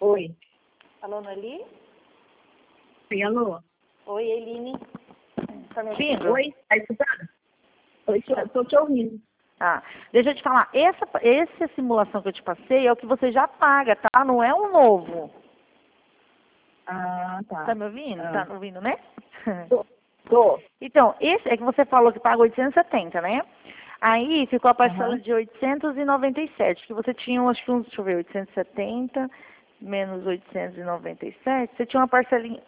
Oi. Alô, Noeli? Sim, alô? Oi, Eline. Tá me ouvindo? Oi, tá escutando? Oi, tô te ouvindo. Ah, deixa eu te falar. Essa simulação que eu te passei é o que você já paga, tá? Não é um novo. Ah, Tá tá. me ouvindo? Ah, Tá me ouvindo, né? tô. Então, esse é que você falou que paga 870, né? Aí ficou a parcela Aham. de 897, que você tinha, acho que uns, deixa eu ver, 870 menos 897. Você tinha uma parcelinha,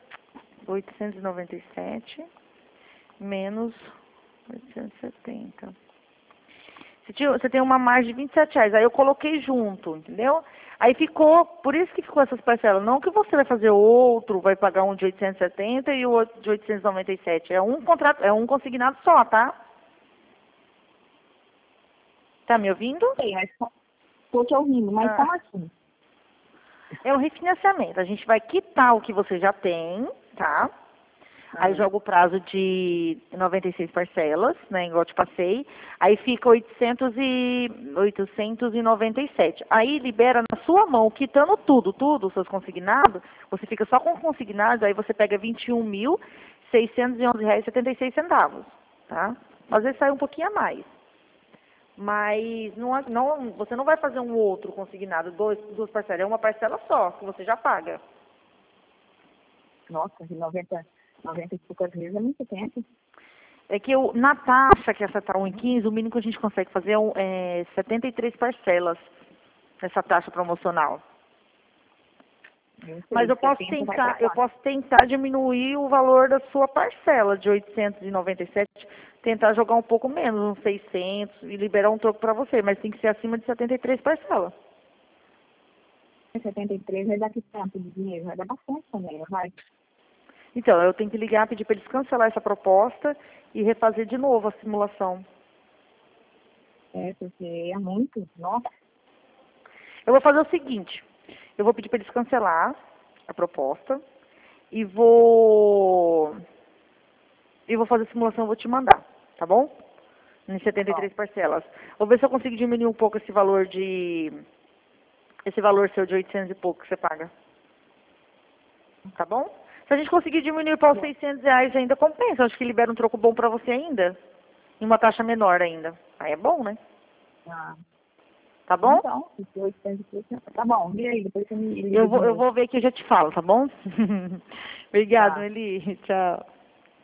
897 menos 870. Você tem uma margem de R$ 27. Aí eu coloquei junto, entendeu? Aí ficou, por isso que ficou essas parcelas. Não que você vai fazer outro, vai pagar um de 870 e o outro de 897. É um contrato, é um consignado só, tá? Tá me ouvindo? Sei, mas tô te ouvindo, mas Ah, como assim? é um refinanciamento. A gente vai quitar o que você já tem, tá? Aí Ah, joga o prazo de 96 parcelas, né, igual eu te passei. Aí fica 897. Aí libera na sua mão, quitando tudo, os seus consignados. Você fica só com os consignados, aí você pega R$ 21.611,76, tá? Às vezes sai um pouquinho a mais. Mas você não vai fazer um outro consignado, duas parcelas. É uma parcela só, que você já paga. nossa, de 90 e poucas vezes é muito tempo. É que na taxa, que essa tá 1,15, o mínimo que a gente consegue fazer é 73 parcelas nessa taxa promocional. Não Mas sei, 70 vai pra eu cá. posso tentar diminuir o valor da sua parcela de 897, tentar jogar um pouco menos, uns 600 e liberar um troco para você, mas tem que ser acima de 73 parcelas. 73 vai dar que tanto de dinheiro? Vai dar bastante também, não vai? Então, eu tenho que ligar, pedir para eles cancelar essa proposta e refazer de novo a simulação. É, porque é muito. Nossa, Eu vou fazer o seguinte, eu vou pedir para eles cancelar a proposta e vou fazer a simulação, vou te mandar, tá bom? Em tá bom. 73 parcelas. Vou ver se eu consigo diminuir um pouco esse valor seu de 800 e pouco que você paga, tá bom? Se a gente conseguir diminuir para os Bom, R$ 600 ainda compensa, acho que libera um troco bom para você ainda, em uma taxa menor ainda. Aí é bom, né? ah, Tá bom? então, se 800 e pouco, tá bom. E aí, depois você me liga Eu de vou, eu novo. vou ver que eu já te falo, tá bom? Obrigada, Tá. Eli. Tchau.